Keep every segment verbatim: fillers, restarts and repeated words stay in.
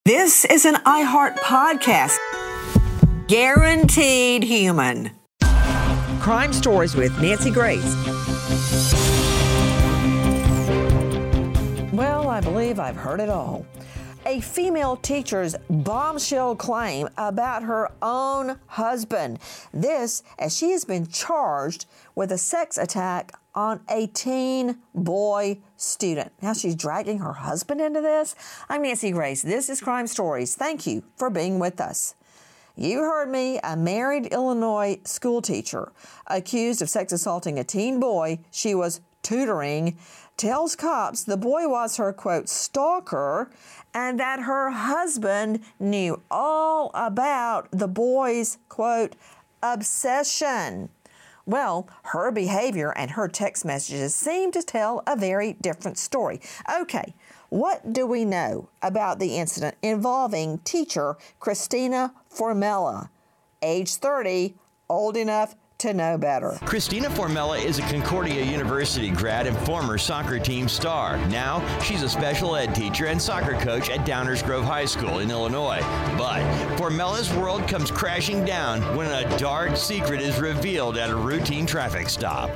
This is an iHeart podcast. Guaranteed human. Crime Stories with Nancy Grace. Well, I believe I've heard it all. A female teacher's bombshell claim about her own husband. This as she has been charged with a sex attack on a teen boy student. Now she's dragging her husband into this. I'm Nancy Grace. This is Crime Stories. Thank you for being with us. You heard me, a married Illinois school teacher accused of sex assaulting a teen boy she was tutoring tells cops the boy was her, quote, stalker, and that her husband knew all about the boy's, quote, obsession. Well, her behavior and her text messages seem to tell a very different story. Okay, what do we know about the incident involving teacher Christina Formella, age thirty, old enough to know better? Christina Formella is a Concordia University grad and former soccer team star. Now, she's a special ed teacher and soccer coach at Downers Grove High School in Illinois. But Formella's world comes crashing down when a dark secret is revealed at a routine traffic stop.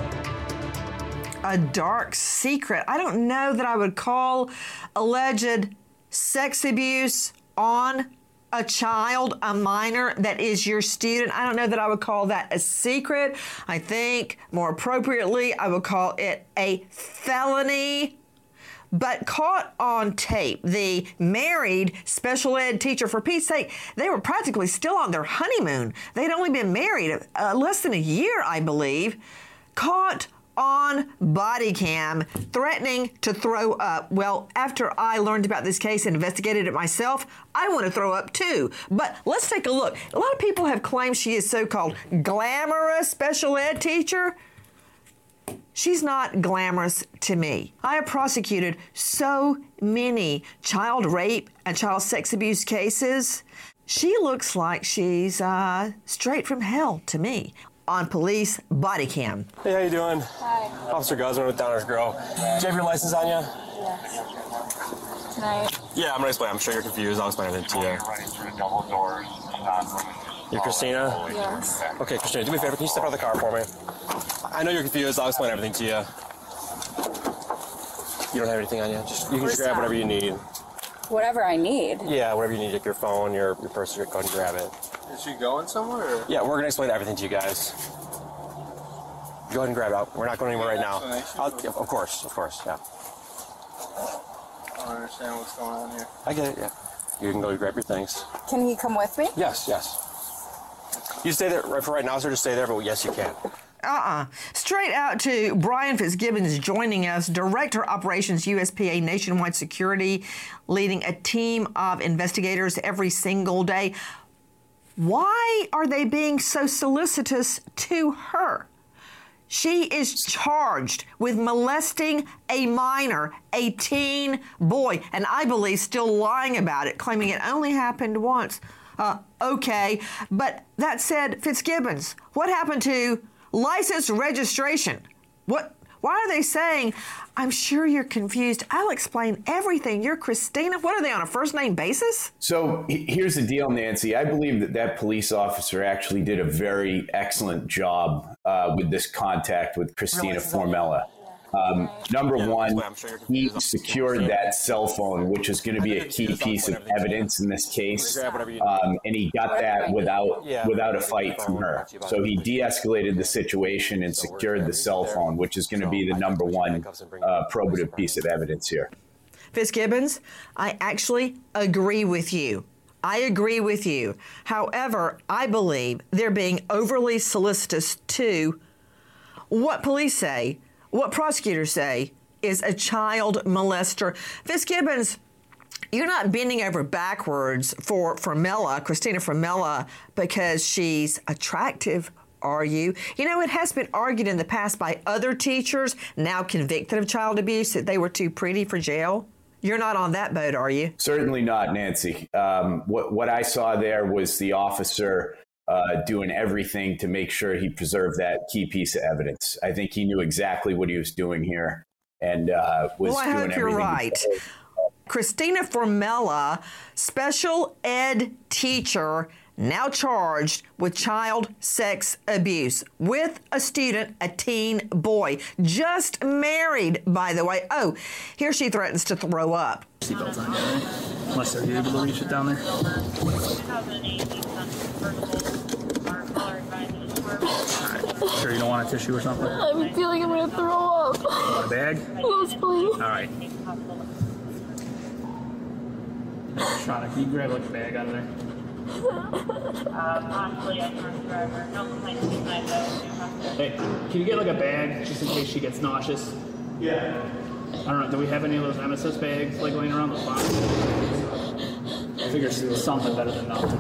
A dark secret. I don't know that I would call alleged sex abuse on a child, a minor that is your student. I don't know that I would call that a secret. I think more appropriately, I would call it a felony. But caught on tape, the married special ed teacher, for Pete's sake, they were practically still on their honeymoon. They'd only been married uh, less than a year, I believe. Caught on body cam, threatening to throw up. Well, after I learned about this case and investigated it myself, I want to throw up too. But let's take a look. A lot of people have claimed she is so-called glamorous special ed teacher. She's not glamorous to me. I have prosecuted so many child rape and child sex abuse cases. She looks like she's uh, straight from hell to me on police body cam. Hey, how you doing? Hi. Officer Guzman with Downers Grove. Do you have your license on you? Yes. Tonight. Yeah, I'm gonna explain. I'm sure you're confused. I'll explain everything to you. You're Christina? Yes. Okay, Christina, do me a favor. Can you step out of the car for me? I know you're confused. I'll explain everything to you. You don't have anything on you? Just, you can just grab whatever you need. Whatever I need. Yeah, whatever you need. Like your phone, your, your purse, your, go ahead and grab it. Is she going somewhere? Or? Yeah, we're gonna explain everything to you guys. Go ahead and grab it out. We're not going anywhere right now. I'll, yeah, of course, of course, yeah. I don't understand what's going on here. I get it, yeah. You can go grab your things. Can he come with me? Yes, yes. You stay there right for right now, sir. Just stay there, but yes, you can. Uh-uh. Straight out to Brian Fitzgibbons joining us, Director Operations U S P A Nationwide Security, leading a team of investigators every single day. Why are they being so solicitous to her? She is charged with molesting a minor, a teen boy, and I believe still lying about it, claiming it only happened once. Uh, okay, but that said, Fitzgibbons, what happened to license registration? What? Why are they saying, I'm sure you're confused. I'll explain everything. You're Christina. What are they, on a first name basis? So here's the deal, Nancy. I believe that that police officer actually did a very excellent job uh, with this contact with Christina Formella. Um, number Yeah, one, I'm sure you're he confused. secured that cell phone, which is going to be a key piece of evidence in this case. Um, and he got that without without a fight from her. So he de-escalated the situation and secured the cell phone, which is going to be the number one uh, probative piece of evidence here. Fitzgibbons, I actually agree with you. I agree with you. However, I believe they're being overly solicitous to what police say, what prosecutors say is a child molester. Fitzgibbons, you're not bending over backwards for Formella, Christina Formella, because she's attractive, are you? You know, it has been argued in the past by other teachers now convicted of child abuse that they were too pretty for jail. You're not on that boat, are you? Certainly not, Nancy. Um, what, what I saw there was the officer uh, doing everything to make sure he preserved that key piece of evidence. I think he knew exactly what he was doing here and uh, was well, I doing hope everything. you're right. Christina Formella, special ed teacher, now charged with child sex abuse with a student, a teen boy, just married, by the way. Oh, here she threatens to throw up. Seatbelts on, right? Unless they're able to reach it down there. Alright. Sure you don't want a tissue or something? I feel like I'm gonna throw up. Want a bag? Yes, please. Alright. Shauna, can you grab like a bag out of there? Uh, possibly a drunk driver. No complaints tonight, though. Hey, can you get like a bag just in case she gets nauseous? Yeah. I don't know, do we have any of those emesis bags like laying around the spot? I figure something better than nothing.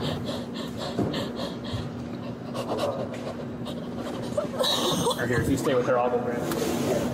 Or here, if you stay with her, I'll go grab it.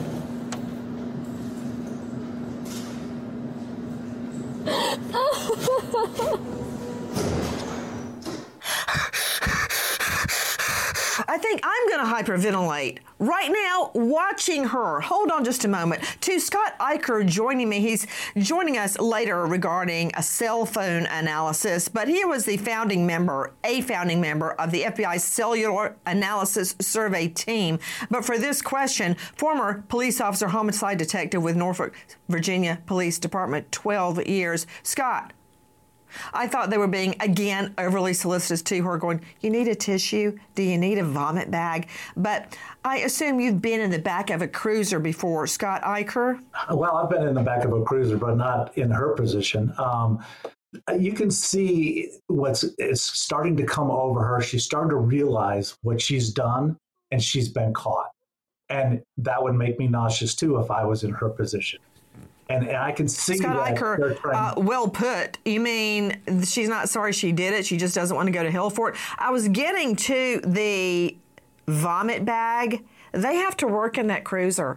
I think I'm going to hyperventilate right now watching her. Hold on just a moment. To Scott Eicher joining me. He's joining us later regarding a cell phone analysis, but he was the founding member, a founding member of the F B I's Cellular Analysis Survey team. But for this question, former police officer, homicide detective with Norfolk, Virginia Police Department, twelve years. Scott, I thought they were being, again, overly solicitous to her, going, you need a tissue? Do you need a vomit bag? But I assume you've been in the back of a cruiser before, Scott Eicher? Well, I've been in the back of a cruiser, but not in her position. Um, you can see what's is starting to come over her. She's starting to realize what she's done, and she's been caught. And that would make me nauseous, too, if I was in her position. And, and I can see Scott that Eicher, uh, well put. You mean she's not sorry she did it. She just doesn't want to go to hell for it. I was getting to the vomit bag. They have to work in that cruiser.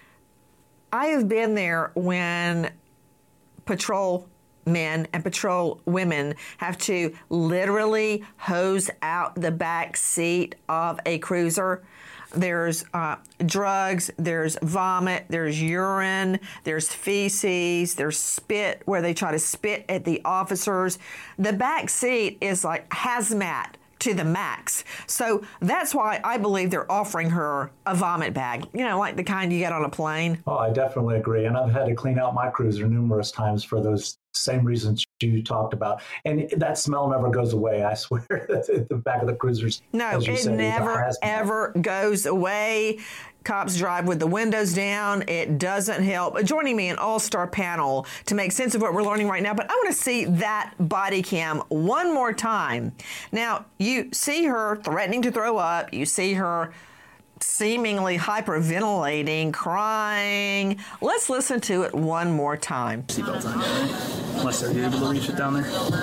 I have been there when patrol men and patrol women have to literally hose out the back seat of a cruiser. There's uh, drugs, there's vomit, there's urine, there's feces, there's spit where they try to spit at the officers. The back seat is like hazmat to the max. So that's why I believe they're offering her a vomit bag, you know, like the kind you get on a plane. Oh, I definitely agree. And I've had to clean out my cruiser numerous times for those same reasons you talked about. And that smell never goes away, I swear. At the back of the cruisers. No, it said, never, ever goes away. Cops drive with the windows down. It doesn't help. Joining me, an all-star panel to make sense of what we're learning right now. But I want to see that body cam one more time. Now, you see her threatening to throw up. You see her seemingly hyperventilating, crying. Let's listen to it one more time. Seatbelts on, right? Unless they're able to reach it down there.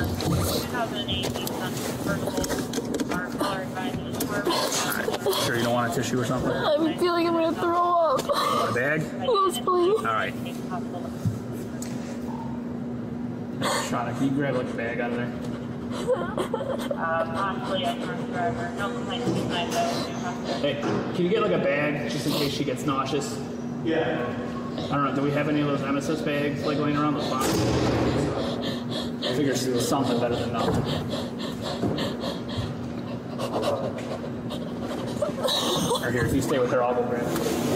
Alright. Sure you don't want a tissue or something? I feel like I'm gonna throw up. Want a bag? Yes, please. Alright. Shauna, can you grab like a bag out of there? Uh, possibly a drunk driver. No complaints tonight, though. Hey, can you get like a bag just in case she gets nauseous? Yeah. I don't know, do we have any of those emesis bags like laying around the spot? I figure something better than nothing. Or here, if you stay with her, I'll go grab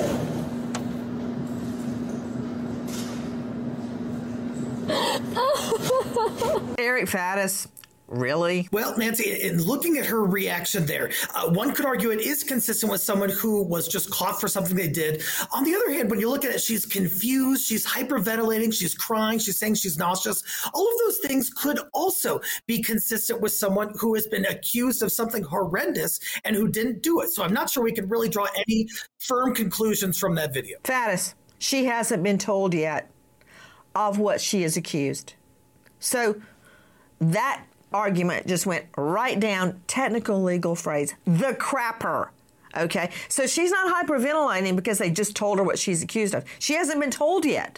it. Eric Faddis. Really? Well, Nancy, in looking at her reaction there, uh, one could argue it is consistent with someone who was just caught for something they did. On the other hand, when you look at it, she's confused, she's hyperventilating, she's crying, she's saying she's nauseous. All of those things could also be consistent with someone who has been accused of something horrendous and who didn't do it. So I'm not sure we can really draw any firm conclusions from that video. Faddis, she hasn't been told yet of what she is accused. So that argument just went right down, technical legal phrase, the crapper. Okay, so she's not hyperventilating because they just told her what she's accused of. She hasn't been told yet.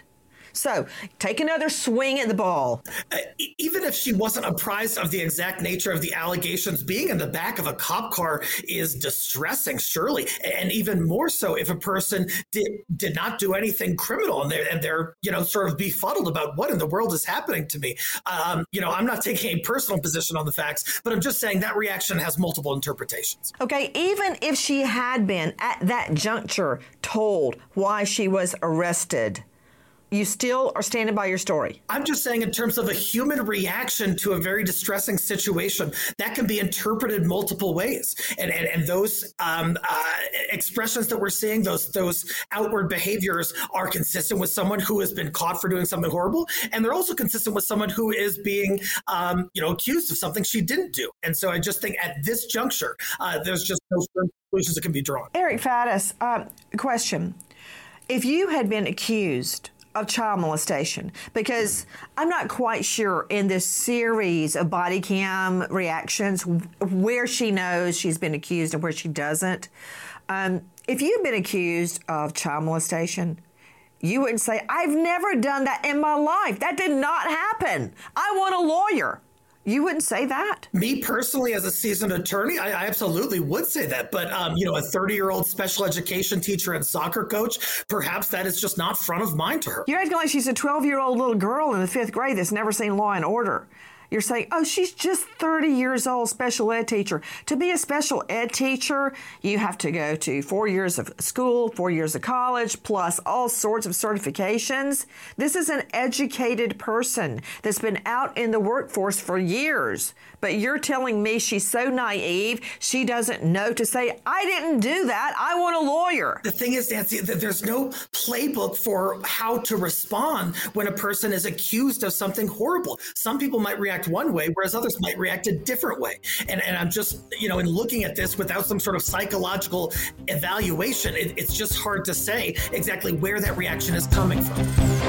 So take another swing at the ball. Uh, even if she wasn't apprised of the exact nature of the allegations, being in the back of a cop car is distressing, surely. And even more so if a person did, did not do anything criminal and they're, and they're, you know, sort of befuddled about what in the world is happening to me. Um, you know, I'm not taking a personal position on the facts, but I'm just saying that reaction has multiple interpretations. Okay, even if she had been at that juncture told why she was arrested, you still are standing by your story. I'm just saying in terms of a human reaction to a very distressing situation, that can be interpreted multiple ways. And and, and those um, uh, expressions that we're seeing, those those outward behaviors are consistent with someone who has been caught for doing something horrible. And they're also consistent with someone who is being, um, you know, accused of something she didn't do. And so I just think at this juncture, uh, there's just no conclusions that can be drawn. Eric Faddis, uh, question. If you had been accused of child molestation, because I'm not quite sure in this series of body cam reactions where she knows she's been accused and where she doesn't. Um, if you've been accused of child molestation, you wouldn't say, I've never done that in my life. That did not happen. I want a lawyer. You wouldn't say that? Me personally, as a seasoned attorney, I, I absolutely would say that. But, um, you know, a thirty-year-old special education teacher and soccer coach, perhaps that is just not front of mind to her. You're acting like she's a twelve-year-old little girl in the fifth grade that's never seen Law and Order. You're saying, oh, she's just thirty years old, special ed teacher. To be a special ed teacher, you have to go to four years of school, four years of college, plus all sorts of certifications. This is an educated person that's been out in the workforce for years. But you're telling me she's so naive, she doesn't know to say, I didn't do that. I want a lawyer. The thing is, Nancy, that there's no playbook for how to respond when a person is accused of something horrible. Some people might react one way, whereas others might react a different way. And, and I'm just, you know, in looking at this without some sort of psychological evaluation, it, it's just hard to say exactly where that reaction is coming from.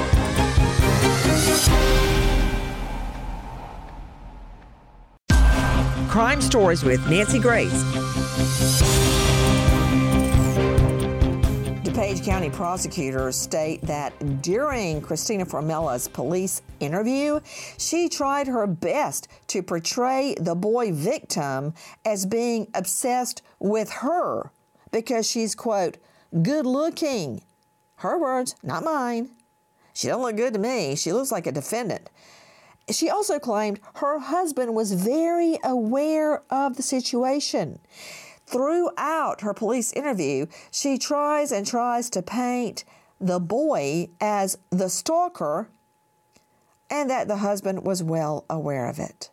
Crime Stories with Nancy Grace. DuPage County prosecutors state that during Christina Formella's police interview, she tried her best to portray the boy victim as being obsessed with her because she's, quote, good looking. Her words, not mine. She don't look good to me. She looks like a defendant. She also claimed her husband was very aware of the situation. Throughout her police interview, she tries and tries to paint the boy as the stalker and that the husband was well aware of it.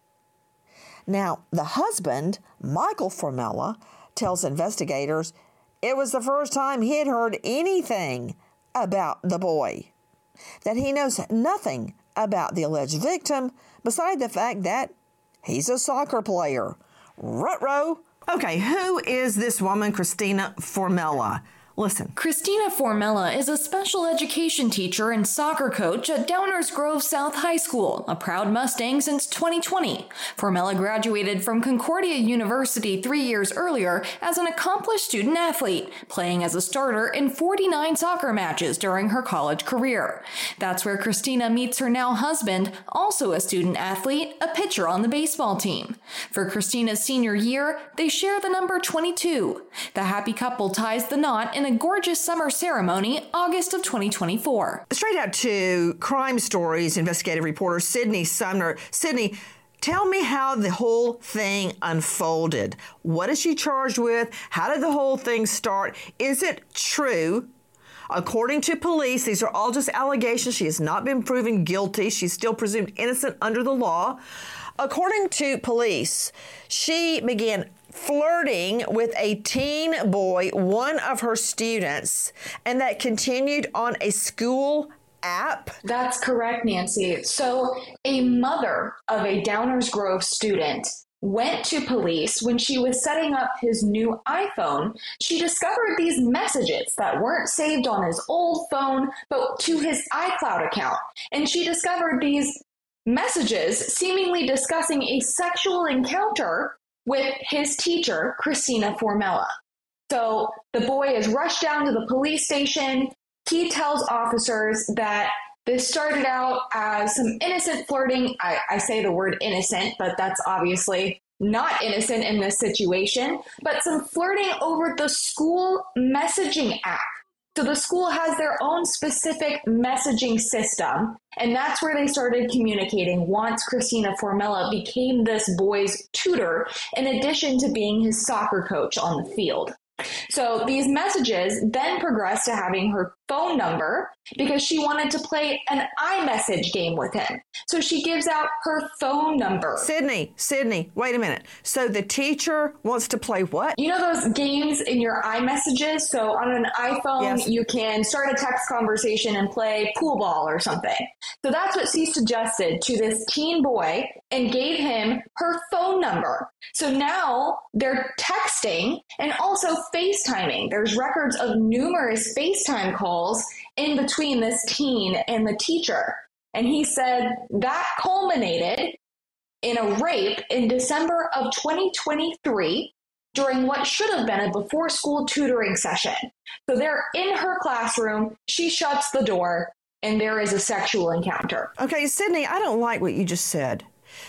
Now, the husband, Michael Formella, tells investigators it was the first time he had heard anything about the boy, that he knows nothing about the alleged victim, beside the fact that he's a soccer player. Ruh-roh. Okay, who is this woman, Christina Formella? Listen. Christina Formella is a special education teacher and soccer coach at Downers Grove South High School, a proud Mustang since twenty twenty. Formella graduated from Concordia University three years earlier as an accomplished student athlete, playing as a starter in forty-nine soccer matches during her college career. That's where Christina meets her now husband, also a student athlete, a pitcher on the baseball team. For Christina's senior year, they share the number twenty-two. The happy couple ties the knot in a gorgeous summer ceremony, August of twenty twenty-four. Straight out to Crime Stories investigative reporter Sydney Sumner. Sydney, tell me how the whole thing unfolded. What is she charged with? How did the whole thing start? Is it true? According to police, these are all just allegations. She has not been proven guilty. She's still presumed innocent under the law. According to police, she began flirting with a teen boy, one of her students, and that continued on a school app? That's correct, Nancy. So a mother of a Downers Grove student went to police when she was setting up his new iPhone. She discovered these messages that weren't saved on his old phone, but to his iCloud account. And she discovered these messages seemingly discussing a sexual encounter with his teacher, Christina Formella. So the boy is rushed down to the police station. He tells officers that This started out as some innocent flirting. I, I say the word innocent, but that's obviously not innocent in this situation, but some flirting over the school messaging app. So the school has their own specific messaging system, and that's where they started communicating once Christina Formella became this boy's tutor, in addition to being his soccer coach on the field. So these messages then progressed to having her phone number because she wanted to play an iMessage game with him. So she gives out her phone number. Sydney, Sydney, wait a minute. So the teacher wants to play what? You know those games in your iMessages? So on an iPhone, yes. You can start a text conversation and play pool ball or something. So that's what she suggested to this teen boy and gave him her phone number. So now they're texting and also FaceTiming. There's records of numerous FaceTime calls in between this teen and the teacher. And he said that culminated in a rape in December of twenty twenty-three during what should have been a before school tutoring session. So they're in her classroom, she shuts the door, and there is a sexual encounter. Okay, Sydney, I don't like what you just said.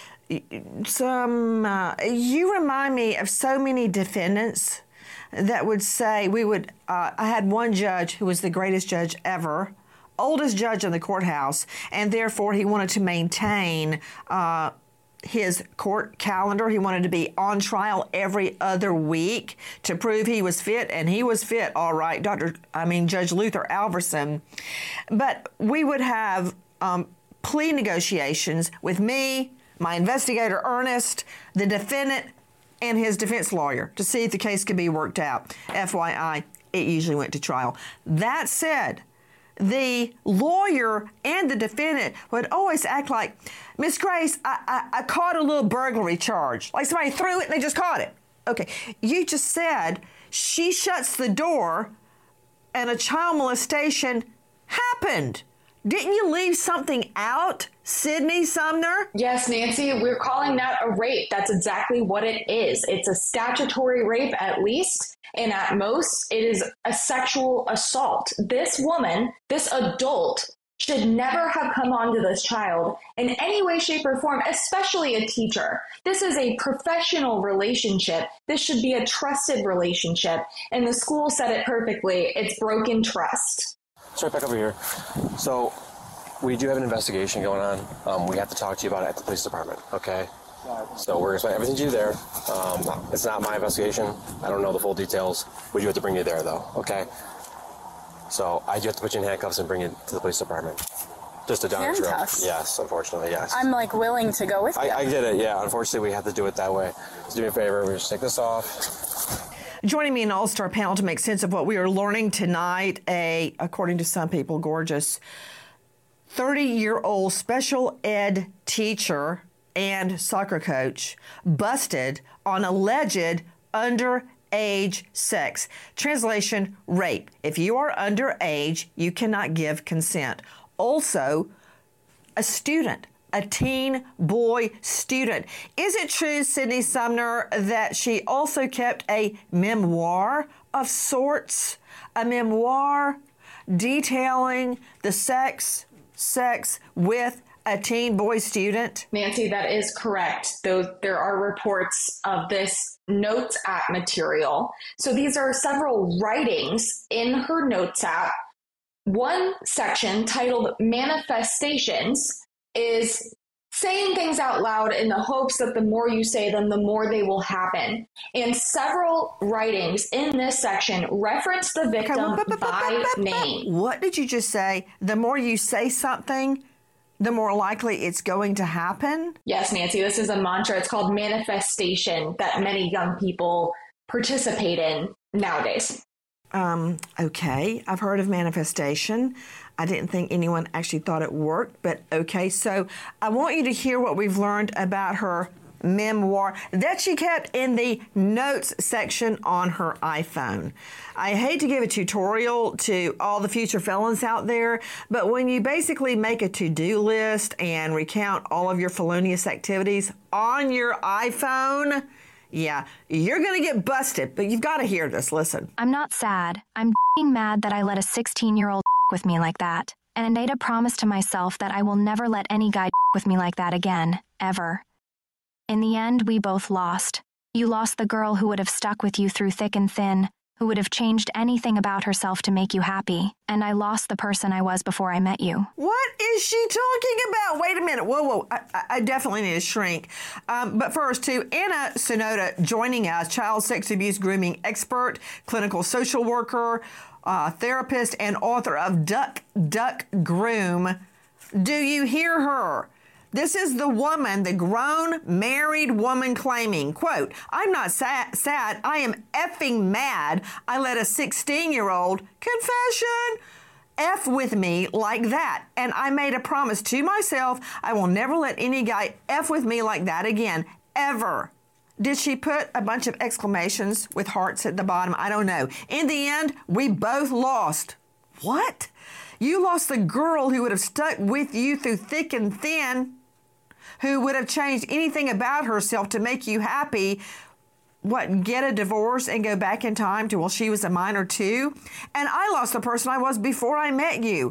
Some, uh, you remind me of so many defendants that would say we would, uh, I had one judge who was the greatest judge ever, oldest judge in the courthouse, and therefore he wanted to maintain uh, his court calendar. He wanted to be on trial every other week to prove he was fit, and he was fit, all right, Doctor I mean, Judge Luther Alverson. But we would have um, plea negotiations with me, my investigator, Ernest, the defendant, and his defense lawyer to see if the case could be worked out. F Y I, it usually went to trial. That said, the lawyer and the defendant would always act like, Miss Grace, I, I, I caught a little burglary charge. Like somebody threw it and they just caught it. Okay, you just said she shuts the door and a child molestation happened. Didn't you leave something out, Sydney Sumner? Yes, Nancy, we're calling that a rape. That's exactly what it is. It's a statutory rape at least, and at most, it is a sexual assault. This woman, this adult, should never have come onto this child in any way, shape, or form, especially a teacher. This is a professional relationship. This should be a trusted relationship, and the school said it perfectly. It's broken trust. Let's right back over here. So we do have an investigation going on. Um, we have to talk to you about it at the police department, okay? So we're going to explain everything to you there. Um, it's not my investigation. I don't know the full details. We do have to bring you there, though, okay? So I do have to put you in handcuffs and bring you to the police department. Just a down trip. Yes, unfortunately, yes. I'm, like, willing to go with you. I, I get it, yeah. Unfortunately, we have to do it that way. So do me a favor. We'll just take this off. Joining me in an all-star panel to make sense of what we are learning tonight, a, according to some people, gorgeous thirty-year-old special ed teacher and soccer coach busted on alleged underage sex. Translation, rape. If you are underage, you cannot give consent. Also, a student. A teen boy student. Is it true, Sydney Sumner, that she also kept a memoir of sorts? A memoir detailing the sex, sex with a teen boy student? Nancy, that is correct. Though there are reports of this notes app material. So these are several writings in her notes app. One section titled Manifestations is saying things out loud in the hopes that the more you say them, the more they will happen. And several writings in this section reference the victim by name. What did you just say? The more you say something, the more likely it's going to happen? Yes, Nancy, this is a mantra. It's called manifestation that many young people participate in nowadays. Um, okay, I've heard of manifestation. I didn't think anyone actually thought it worked, but okay. So I want you to hear what we've learned about her memoir that she kept in the notes section on her iPhone. I hate to give a tutorial to all the future felons out there, but when you basically make a to-do list and recount all of your felonious activities on your iPhone, yeah, you're going to get busted, but you've got to hear this. Listen. I'm not sad. I'm f***ing mad that I let a sixteen-year-old with me like that. and I made a promise to myself that I will never let any guy with me like that again, ever. In the end, we both lost. You lost the girl who would have stuck with you through thick and thin, who would have changed anything about herself to make you happy, and I lost the person I was before I met you. What is she talking about? Wait a minute. Whoa, whoa. I, I definitely need to shrink. Um, but first, to Anna Sonoda joining us, child sex abuse grooming expert, clinical social worker, uh, therapist, and author of Duck, Duck, Groom. Do you hear her? This is the woman, the grown, married woman claiming, quote, I'm not sad, sad, I am effing mad I let a sixteen-year-old, confession, F with me like that. And I made a promise to myself I will never let any guy F with me like that again, ever. Did she put a bunch of exclamations with hearts at the bottom? I don't know. In the end, we both lost. What? You lost the girl who would have stuck with you through thick and thin, who would have changed anything about herself to make you happy. What, get a divorce and go back in time to, well, she was a minor too? And I lost the person I was before I met you.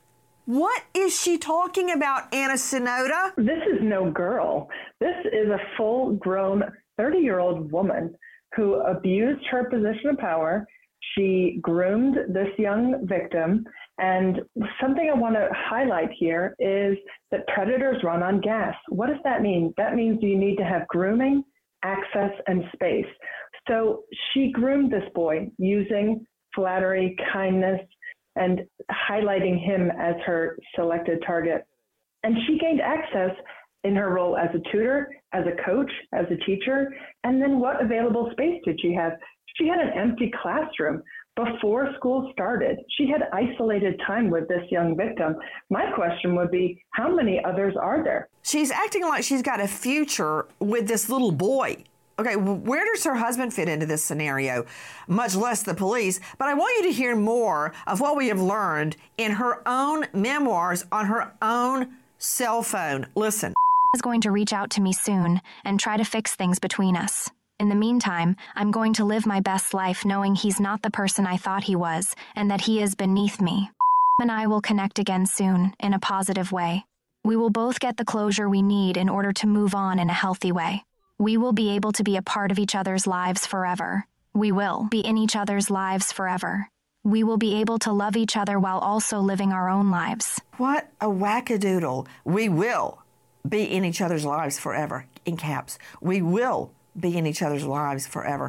What is she talking about, Anna Sonoda? This is no girl. This is a full-grown thirty-year-old woman who abused her position of power. She groomed this young victim. And something I want to highlight here is that predators run on gas. What does that mean? That means you need to have grooming, access, and space. So she groomed this boy using flattery, kindness, and highlighting him as her selected target. And she gained access in her role as a tutor, as a coach, as a teacher. And then what available space did she have? She had an empty classroom. Before school started, she had isolated time with this young victim. My question would be, how many others are there? She's acting like she's got a future with this little boy. Okay, where does her husband fit into this scenario? Much less the police. But I want you to hear more of what we have learned in her own memoirs on her own cell phone. Listen. Is going to reach out to me soon and try to fix things between us. In the meantime, I'm going to live my best life knowing he's not the person I thought he was and that he is beneath me. And I will connect again soon in a positive way. We will both get the closure we need in order to move on in a healthy way. We will be able to be a part of each other's lives forever. We will be in each other's lives forever. We will be able to love each other while also living our own lives. What a wackadoodle. We will be in each other's lives forever, in caps. We will be in each other's lives forever.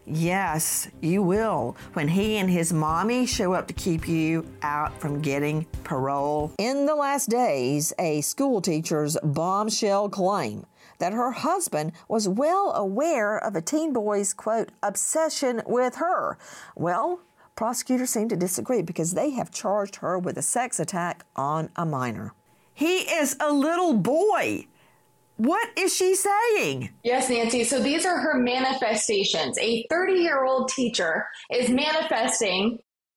Yes, you will, when he and his mommy show up to keep you out from getting parole. In the last days, a school teacher's bombshell claim that her husband was well aware of a teen boy's, quote, obsession with her. Well, prosecutors seem to disagree because they have charged her with a sex attack on a minor. He is a little boy. What is she saying? Yes, Nancy. So these are her manifestations. A thirty-year-old teacher is manifesting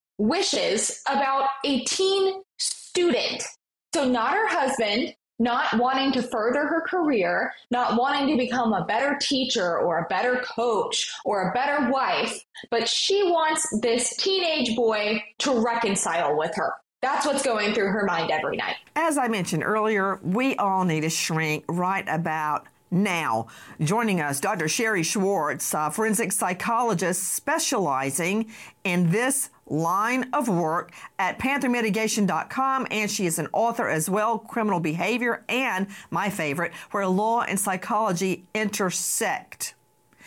wishes about a teen student. So not her husband, not wanting to further her career, not wanting to become a better teacher or a better coach or a better wife, but she wants this teenage boy to reconcile with her. That's what's going through her mind every night. As I mentioned earlier, we all need to shrink right about now. Joining us, Doctor Sherry Schwartz, a forensic psychologist specializing in this line of work at panther mitigation dot com, and she is an author as well, Criminal Behavior, and my favorite, Where Law and Psychology Intersect.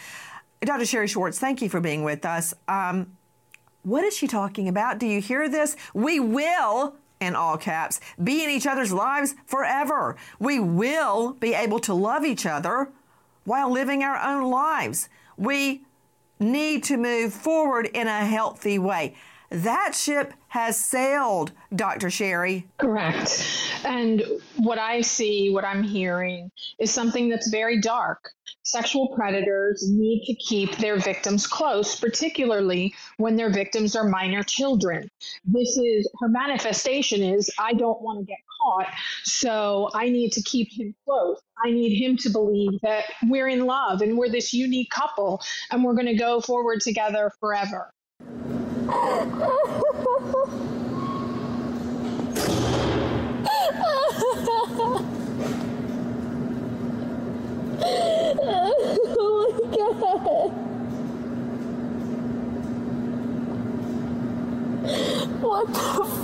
Doctor Sherry Schwartz, thank you for being with us. Um, What is she talking about? Do you hear this? We will, in all caps, be in each other's lives forever. We will be able to love each other while living our own lives. We need to move forward in a healthy way. That ship has sailed, Doctor Sherry. Correct. And what I see, what I'm hearing, is something that's very dark. Sexual predators need to keep their victims close, particularly when their victims are minor children. This is, her manifestation is, I don't want to get caught, so I need to keep him close. I need him to believe that we're in love and we're this unique couple and we're going to go forward together forever. Oh my God. What the f***?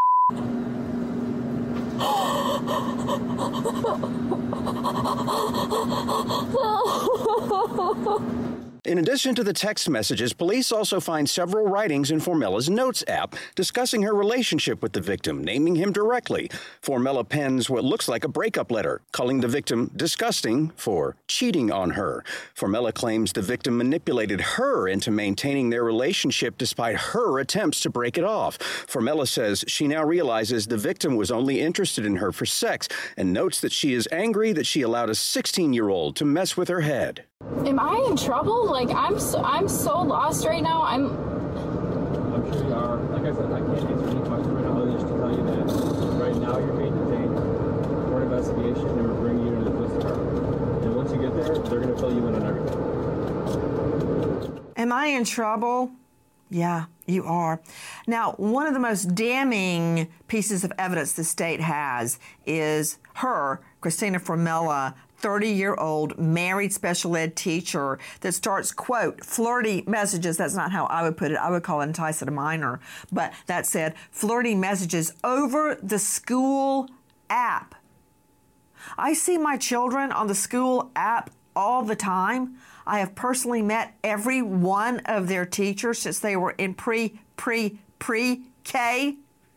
In addition to the text messages, police also find several writings in Formella's Notes app discussing her relationship with the victim, naming him directly. Formella pens what looks like a breakup letter, calling the victim disgusting for cheating on her. Formella claims the victim manipulated her into maintaining their relationship despite her attempts to break it off. Formella says she now realizes the victim was only interested in her for sex and notes that she is angry that she allowed a sixteen-year-old to mess with her head. Am I in trouble? Like, I'm so, I'm so lost right now. I'm. I'm sure you are. Like I said, I can't answer any questions right now other than just to tell you that right now you're being detained for an investigation and we're bringing you to the police department. And once you get there, they're going to fill you in on everything. Am I in trouble? Yeah, you are. Now, one of the most damning pieces of evidence the state has is her, Christina Formella, thirty-year-old married special ed teacher that starts, quote, flirty messages. That's not how I would put it. I would call it entice a minor. But that said, flirty messages over the school app. I see my children on the school app all the time. I have personally met every one of their teachers since they were in pre, pre, pre-K.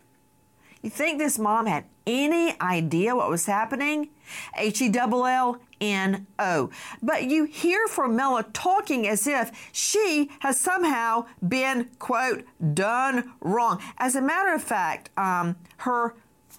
You think this mom had any idea what was happening? H E L L N O. But you hear Formella talking as if she has somehow been, quote, done wrong. As a matter of fact, um, her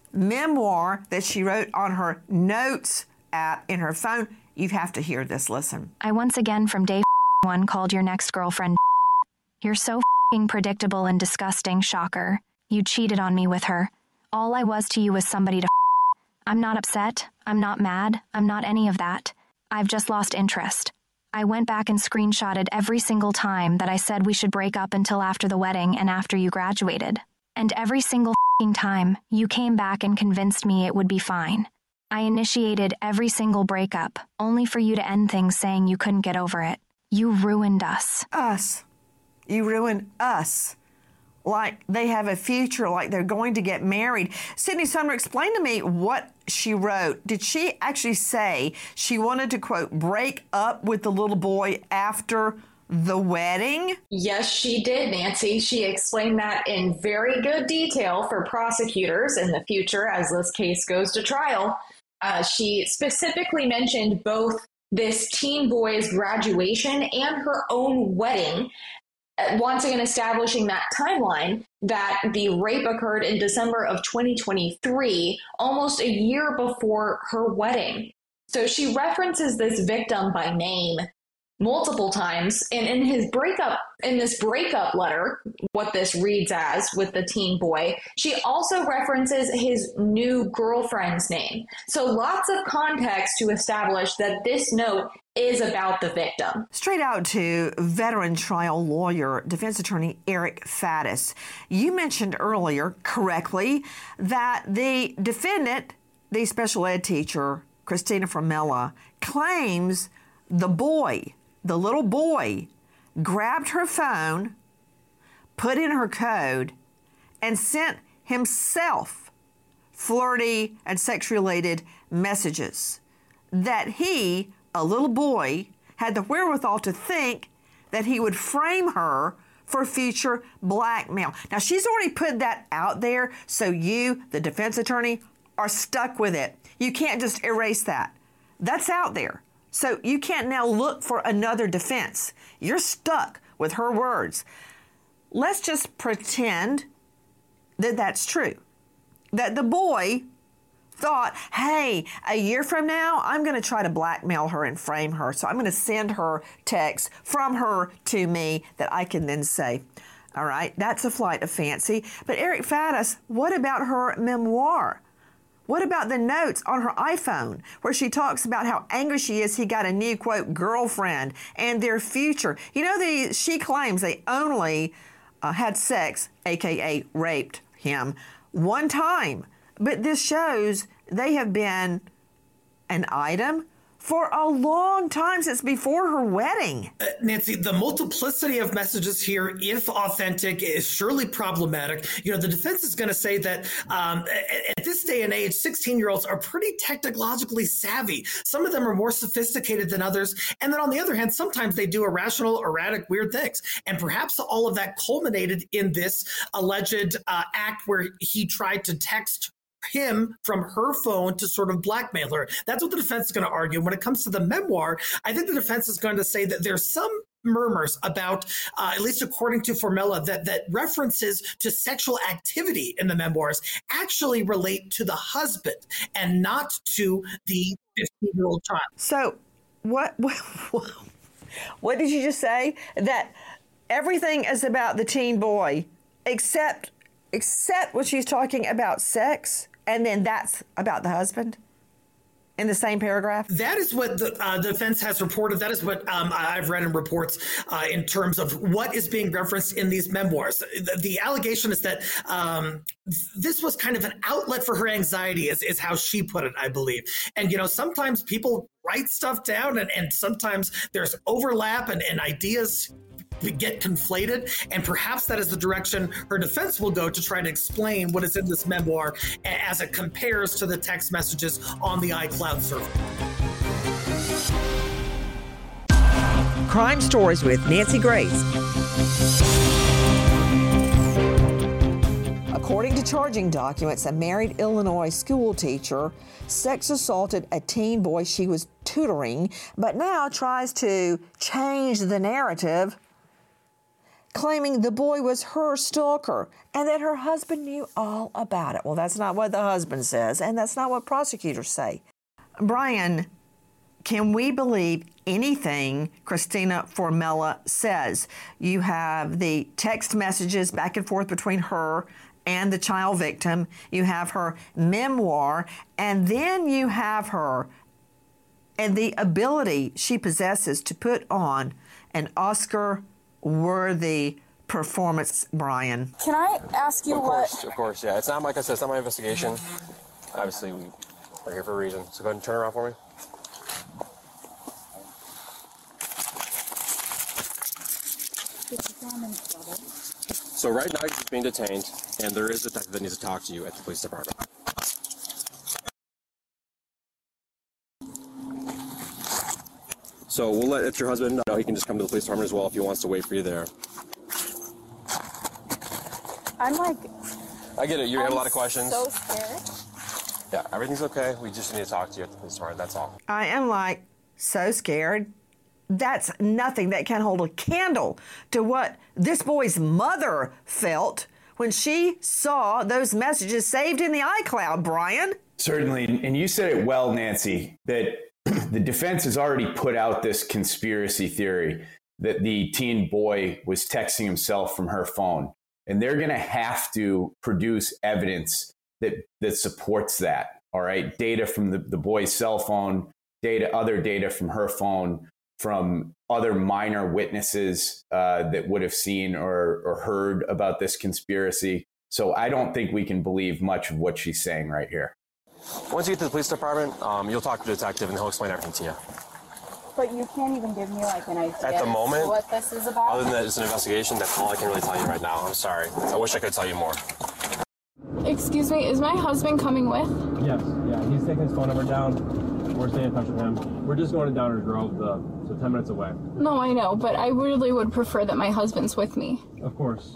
memoir that she wrote on her Notes app in her phone, you have to hear this. Listen. I once again from day one called your next girlfriend. You're so f***ing predictable and disgusting, shocker. You cheated on me with her. All I was to you was somebody to f***. I'm not upset. I'm not mad. I'm not any of that. I've just lost interest. I went back and screenshotted every single time that I said we should break up until after the wedding and after you graduated. And every single f***ing time, you came back and convinced me it would be fine. I initiated every single breakup, only for you to end things saying you couldn't get over it. You ruined us. Us. You ruined us. Like they have a future, like they're going to get married. Sydney Sumner, explain to me what she wrote. Did she actually say she wanted to, quote, break up with the little boy after the wedding? Yes, she did, Nancy. She explained that in very good detail for prosecutors in the future as this case goes to trial. Uh, she specifically mentioned both this teen boy's graduation and her own wedding, once again establishing that timeline that the rape occurred in December of twenty twenty-three, almost a year before her wedding. So she references this victim by name multiple times, and in his breakup, in this breakup letter, what this reads as with the teen boy, she also references his new girlfriend's name. So lots of context to establish that this note is about the victim. Straight out to veteran trial lawyer, defense attorney Eric Faddis. You mentioned earlier, correctly, that the defendant, the special ed teacher, Christina Formella, claims the boy, the little boy, grabbed her phone, put in her code, and sent himself flirty and sex-related messages that he, a little boy, had the wherewithal to think that he would frame her for future blackmail. Now, she's already put that out there, so you, the defense attorney, are stuck with it. You can't just erase that. That's out there. So you can't now look for another defense. You're stuck with her words. Let's just pretend that that's true. That the boy thought, hey, a year from now, I'm going to try to blackmail her and frame her. So I'm going to send her texts from her to me that I can then say, all right, that's a flight of fancy. But Eric Faddis, what about her memoir? What about the notes on her iPhone where she talks about how angry she is he got a new, quote, girlfriend and their future? You know, the, she claims they only uh, had sex, a k a raped him, one time. But this shows they have been an item for a long time, since before her wedding. Uh, Nancy, the multiplicity of messages here, if authentic, is surely problematic. You know, the defense is going to say that um, at, at this day and age, sixteen-year-olds are pretty technologically savvy. Some of them are more sophisticated than others. And then on the other hand, sometimes they do irrational, erratic, weird things. And perhaps all of that culminated in this alleged uh, act where he tried to text him from her phone to sort of blackmail her. That's what the defense is going to argue. When it comes to the memoir, I think the defense is going to say that there's some murmurs about, uh, at least according to Formella, that, that references to sexual activity in the memoirs actually relate to the husband and not to the fifteen-year-old child. So what, what, what did you just say? That everything is about the teen boy except, except when she's talking about sex? And then that's about the husband in the same paragraph? That is what the uh, defense has reported. That is what um, I've read in reports uh, in terms of what is being referenced in these memoirs. The, the allegation is that um, this was kind of an outlet for her anxiety, is, is how she put it, I believe. And, you know, sometimes people write stuff down and, and sometimes there's overlap and, and ideas get conflated, and perhaps that is the direction her defense will go to try to explain what is in this memoir as it compares to the text messages on the iCloud server. Crime Stories with Nancy Grace. According to charging documents, a married Illinois school teacher sex assaulted a teen boy she was tutoring, but now tries to change the narrative, claiming the boy was her stalker and that her husband knew all about it. Well, that's not what the husband says, and that's not what prosecutors say. Brian, can we believe anything Christina Formella says? You have the text messages back and forth between her and the child victim. You have her memoir, and then you have her and the ability she possesses to put on an Oscar worthy performance, Brian. Can I ask you of course, what? Of course, yeah. It's not, like I said, it's not my investigation. Obviously, we, we're here for a reason. So go ahead and turn around for me. So right now, you're just being detained, and there is a detective that needs to talk to you at the police department. So we'll let if your husband know. He can just come to the police department as well if he wants to wait for you there. I'm like. I get it. You I'm have a lot of questions. So scared. Yeah, everything's okay. We just need to talk to you at the police department. That's all. I am like so scared. That's nothing that can hold a candle to what this boy's mother felt when she saw those messages saved in the iCloud, Brian. Certainly. And you said it well, Nancy, that the defense has already put out this conspiracy theory that the teen boy was texting himself from her phone. And they're going to have to produce evidence that, that supports that. All right. Data from the, the boy's cell phone, data, other data from her phone, from other minor witnesses uh, that would have seen or, or heard about this conspiracy. So I don't think we can believe much of what she's saying right here. Once you get to the police department, um, you'll talk to the detective and he'll explain everything to you. But you can't even give me like an idea At the moment, what this is about. Other than that, it's an investigation. That's all I can really tell you right now. I'm sorry. I wish I could tell you more. Excuse me, is my husband coming with? Yes, yeah, he's taking his phone number down. We're staying in touch with him. We're just going to Downers Grove, the, so ten minutes away. No, I know, but I really would prefer that my husband's with me. Of course.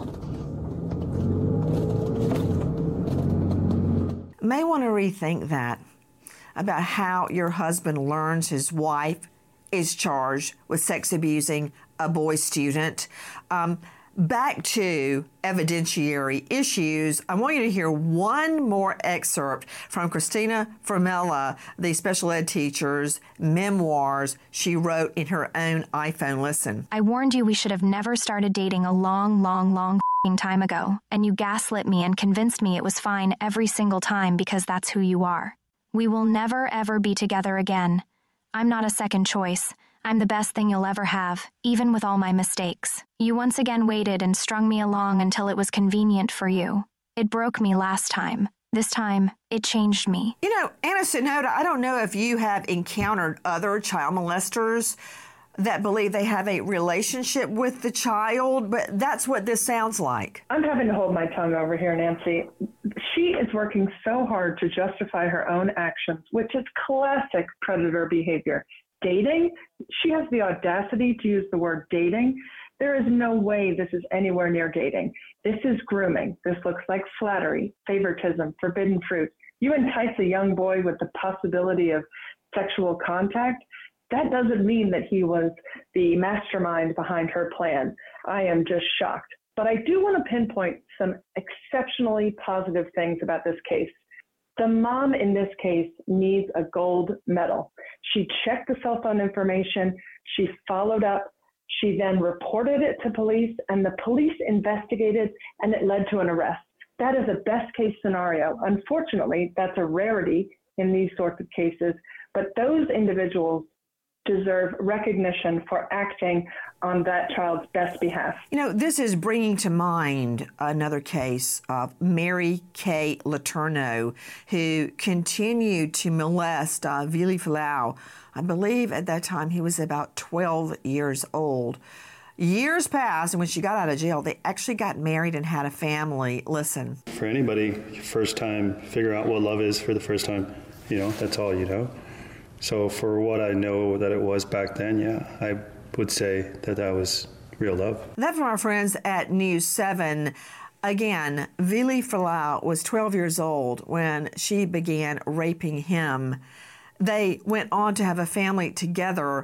May want to rethink that about how your husband learns his wife is charged with sex abusing a boy student. Um, back to evidentiary issues, I want you to hear one more excerpt from Christina Formella, the special ed teacher's memoirs she wrote in her own iPhone. Listen. I warned you we should have never started dating a long, long, long time ago, and you gaslit me and convinced me it was fine every single time because that's who you are. We will never, ever be together again. I'm not a second choice. I'm the best thing you'll ever have, even with all my mistakes. You once again waited and strung me along until it was convenient for you. It broke me last time. This time, it changed me. You know, Anna Sonoda, I don't know if you have encountered other child molesters that believe they have a relationship with the child, but that's what this sounds like. I'm having to hold my tongue over here, Nancy. She is working so hard to justify her own actions, which is classic predator behavior. Dating, she has the audacity to use the word dating. There is no way this is anywhere near dating. This is grooming. This looks like flattery, favoritism, forbidden fruit. You entice a young boy with the possibility of sexual contact. That doesn't mean that he was the mastermind behind her plan. I am just shocked. But I do want to pinpoint some exceptionally positive things about this case. The mom in this case needs a gold medal. She checked the cell phone information. She followed up. She then reported it to police, and the police investigated, and it led to an arrest. That is a best case scenario. Unfortunately, that's a rarity in these sorts of cases, but those individuals deserve recognition for acting on that child's best behalf. You know, this is bringing to mind another case of Mary Kay Letourneau, who continued to molest uh, Vili Fualaau. I believe at that time he was about twelve years old. Years passed, and when she got out of jail, they actually got married and had a family. Listen. For anybody, first time, figure out what love is for the first time. You know, that's all you know. So for what I know that it was back then, yeah, I would say that that was real love. That from our friends at News seven. Again, Vili Fualaau was twelve years old when she began raping him. They went on to have a family together.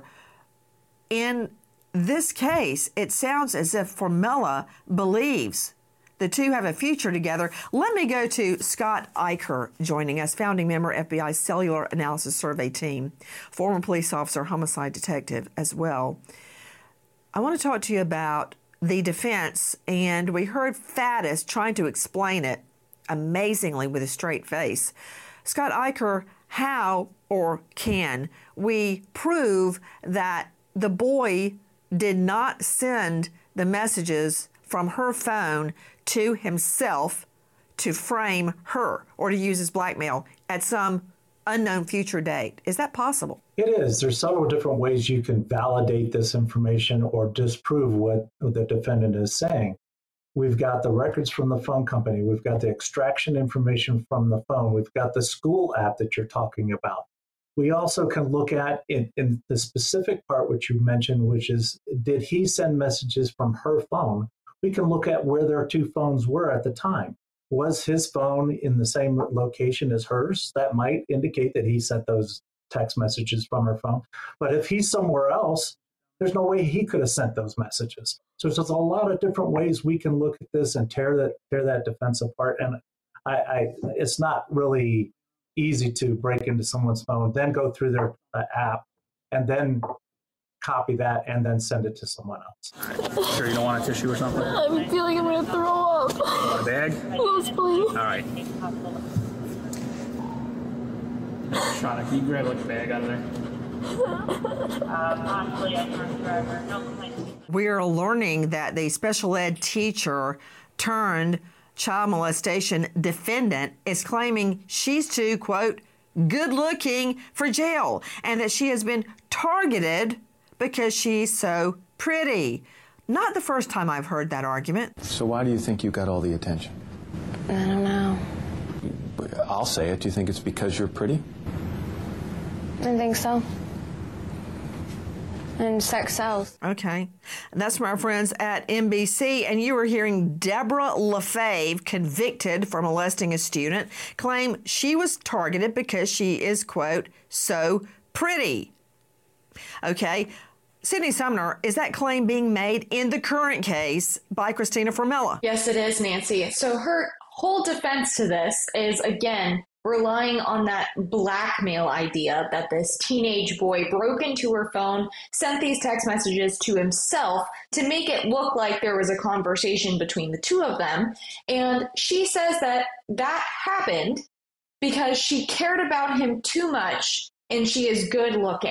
In this case, it sounds as if Formella believes the two have a future together. Let me go to Scott Eicher joining us, founding member, F B I Cellular Analysis Survey Team, former police officer, homicide detective as well. I want to talk to you about the defense, and we heard Faddis trying to explain it amazingly with a straight face. Scott Eicher, how or can we prove that the boy did not send the messages from her phone to himself to frame her or to use as blackmail at some unknown future date? Is that possible? It is. There's several different ways you can validate this information or disprove what the defendant is saying. We've got the records from the phone company. We've got the extraction information from the phone. We've got the school app that you're talking about. We also can look at in, in the specific part which you mentioned, which is, did he send messages from her phone? We can look at where their two phones were at the time. Was his phone in the same location as hers? That might indicate that he sent those text messages from her phone. But if he's somewhere else, there's no way he could have sent those messages. So there's a lot of different ways we can look at this and tear that tear that defense apart. And I, I it's not really easy to break into someone's phone, then go through their uh, app, and then copy that and then send it to someone else. Sure you don't want a tissue or something? I'm feeling I'm gonna throw up. You want a bag? Yes, please. All right. Shauna, can you grab like a bag out of there? Uh, possibly a drunk driver. No complaints. We are learning that the special ed teacher turned child molestation defendant is claiming she's too, quote, good looking for jail, and that she has been targeted because she's so pretty. Not the first time I've heard that argument. So why do you think you got all the attention? I don't know. I'll say it. Do you think it's because you're pretty? I think so. And sex sells. Okay. And that's from our friends at N B C. And you were hearing Deborah LaFave, convicted for molesting a student, claim she was targeted because she is, quote, so pretty. Okay. Sydney Sumner, is that claim being made in the current case by Christina Formella? Yes, it is, Nancy. So her whole defense to this is, again, relying on that blackmail idea that this teenage boy broke into her phone, sent these text messages to himself to make it look like there was a conversation between the two of them. And she says that that happened because she cared about him too much and she is good looking.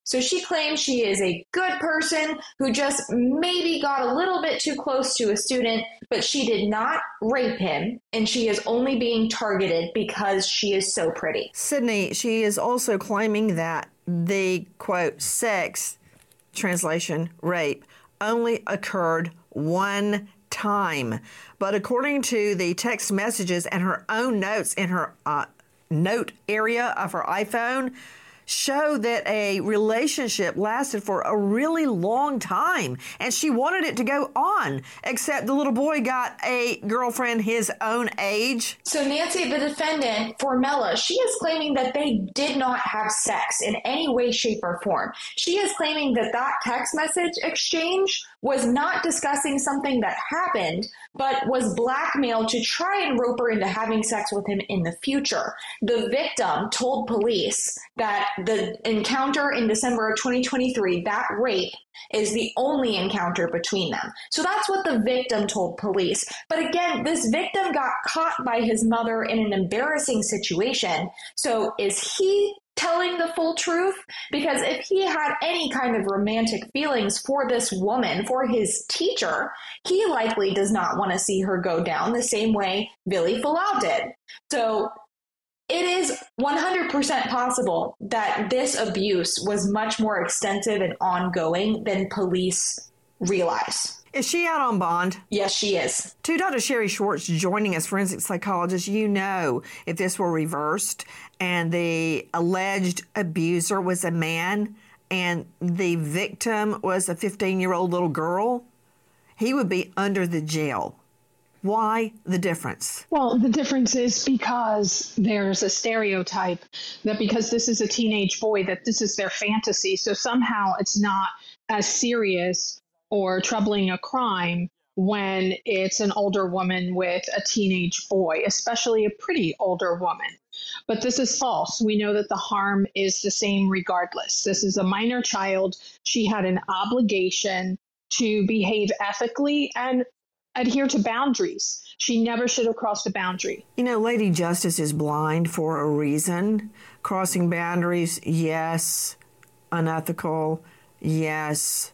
So she claims she is a good person who just maybe got a little bit too close to a student, but she did not rape him, and she is only being targeted because she is so pretty. Sydney, she is also claiming that the, quote, sex, translation, rape, only occurred one time. But according to the text messages and her own notes in her uh, note area of her iPhone, show that a relationship lasted for a really long time, and she wanted it to go on, except the little boy got a girlfriend his own age. So Nancy, the defendant, Formella, she is claiming that they did not have sex in any way, shape, or form. She is claiming that that text message exchange was not discussing something that happened, but was blackmailed to try and rope her into having sex with him in the future. The victim told police that the encounter in December of twenty twenty-three, that rape, is the only encounter between them. So that's what the victim told police. But again, this victim got caught by his mother in an embarrassing situation. So is he telling the full truth? Because if he had any kind of romantic feelings for this woman, for his teacher, he likely does not want to see her go down the same way Billy Falau did. So it is one hundred percent possible that this abuse was much more extensive and ongoing than police realize. Is she out on bond? Yes, she is. To Doctor Sherry Schwartz joining us, forensic psychologist, you know, if this were reversed and the alleged abuser was a man and the victim was a fifteen-year-old little girl, he would be under the jail. Why the difference? Well, the difference is because there's a stereotype that because this is a teenage boy, that this is their fantasy. So somehow it's not as serious or troubling a crime when it's an older woman with a teenage boy, especially a pretty older woman. But this is false. We know that the harm is the same regardless. This is a minor child. She had an obligation to behave ethically and adhere to boundaries. She never should have crossed a boundary. You know, Lady Justice is blind for a reason. Crossing boundaries, yes. Unethical, yes.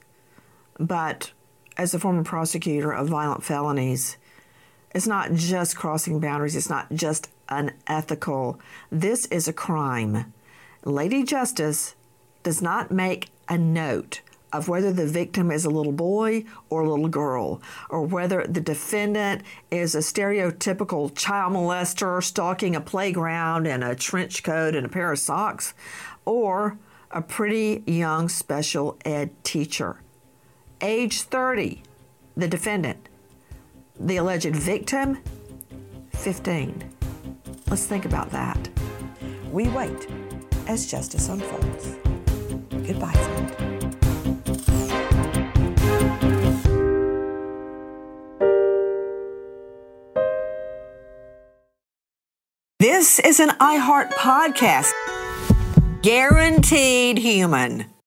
But as a former prosecutor of violent felonies, it's not just crossing boundaries. It's not just unethical. This is a crime. Lady Justice does not make a note of whether the victim is a little boy or a little girl, or whether the defendant is a stereotypical child molester stalking a playground in a trench coat and a pair of socks, or a pretty young special ed teacher. Age thirty, the defendant. The alleged victim, fifteen. Let's think about that. We wait as justice unfolds. Goodbye, friend. This is an iHeart podcast. Guaranteed human.